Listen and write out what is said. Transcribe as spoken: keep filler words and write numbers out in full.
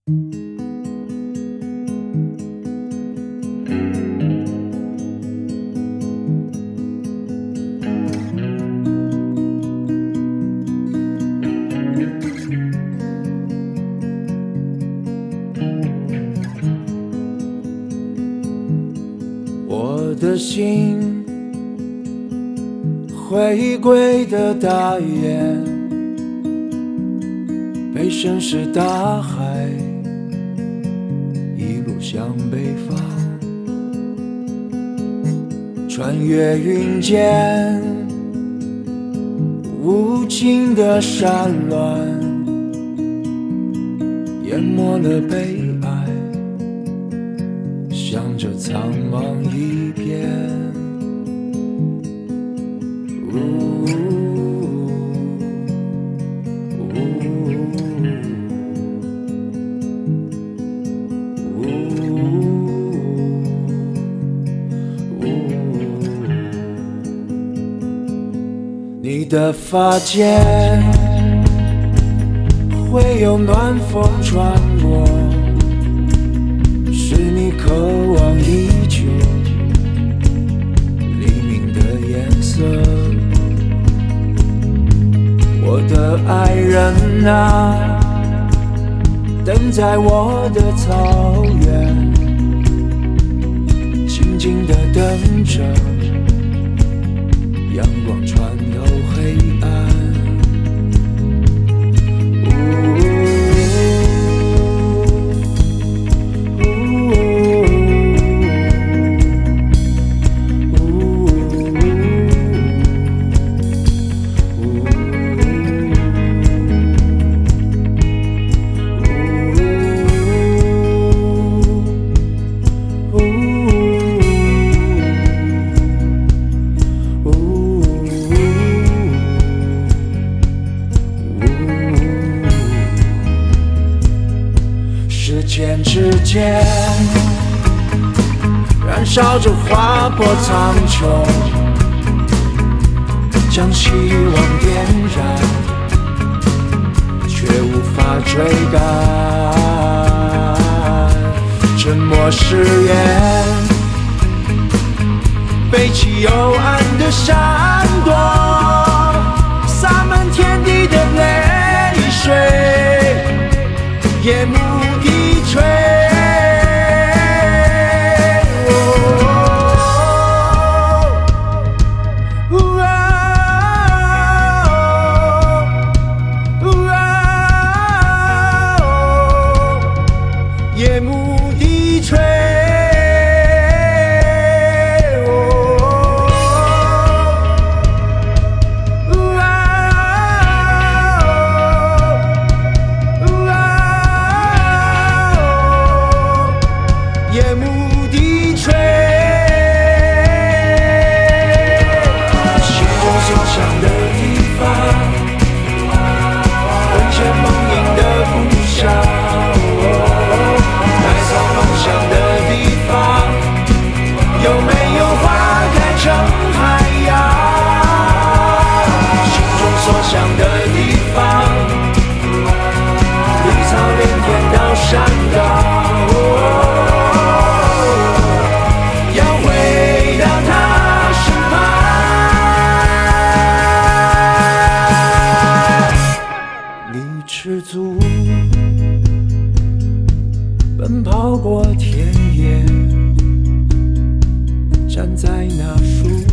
我的心回归的大雁，被深是大海一路向北方，穿越云间无尽的山峦，淹没了悲哀，向着苍茫一片。呜呜呜呜，你的发间会有暖风穿过，是你渴望已久黎明的颜色。我的爱人啊，等在我的草原，静静地等着阳光穿透黑暗。时间之间燃烧着划破苍穹，将希望点燃，却无法追赶。沉默誓言，背起幽暗的闪躲，洒满天地的泪水，夜幕低垂。夜幕低垂，夜幕低垂，心中所想的地方，魂牵梦萦的故乡。有没有花开成海洋？心中所想的地方，绿草连天到山岗，要回到他身旁。你赤足奔跑过田野，站在那树